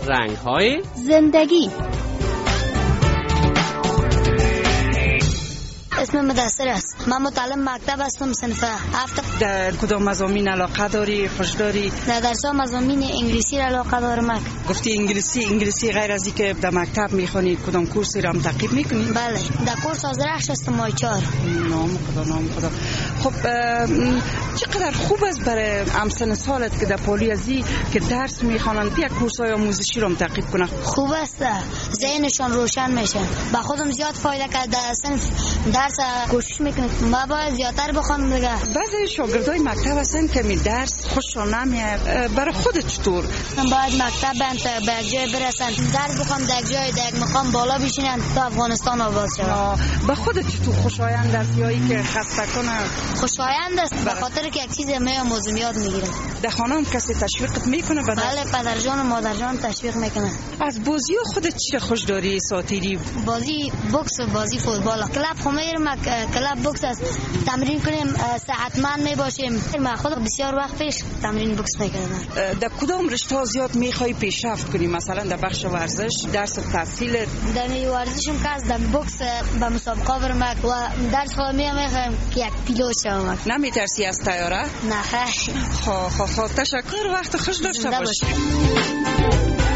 رنگ‌های زندگی. اسم مدثر است. من متعلم مکتب هستم، صنف 7. در کدام مضامین علاقه داری، خوش داری؟ در درس مضامین انگلیسی را علاقه دارم. گفتی انگلیسی غیر از اینکه در مکتب میخونی کدام کورسی را هم تعقیب میکنی؟ بله، در کورس آذرخش هستم ماه 4. نام خدا. خب چقدر خوب است برای همسن سالت که در پولی ازی که درس میخوانند یک کورسای آموزشی رو هم تعقیب کنه؟ خوب است، ذهنشان روشن میشه. با خودم زیاد فایده کرد. در صنف درس کوشش میکنم ما باید زیادتر بخونم دیگه. بعضی شاگردای مکتب هستن که می درس خوششون نمیاد. برای خودت چطور؟ باید مکتب بند به جای برسن، درس بخوام در جای در مقام بالا بشینن تا افغانستان آباد شود. به خودت چطور خوشایند است یا اینکه خسته کنه؟ خوشایند است به خاطر که یک چیز میآموزم یاد میگیرم. در خانه هم کسی تشویقت میکنه؟ بله، پدرجان و مادرجان تشویق میکنه. از بازی خودت چی خوش داری ساتیری؟ بازی بوکس و بازی فوتبال. کلاب خمیرم، کلاب بوکس است. تمرین کنیم صحتمند میباشیم. من خود بسیار وقت پیش تمرین بوکس میکردم. در کدام رشته زیاد میخوای پیشرفت کنی؟ مثلا در بخش ورزش، درس تحصیل؟ در ورزشم که از در بوکس به مسابقه برم و درس خود میخوایم که یک پیلوت شوم. نمیترسی از طیاره؟ نه. خب تشکر، وقت خوش داشته باش.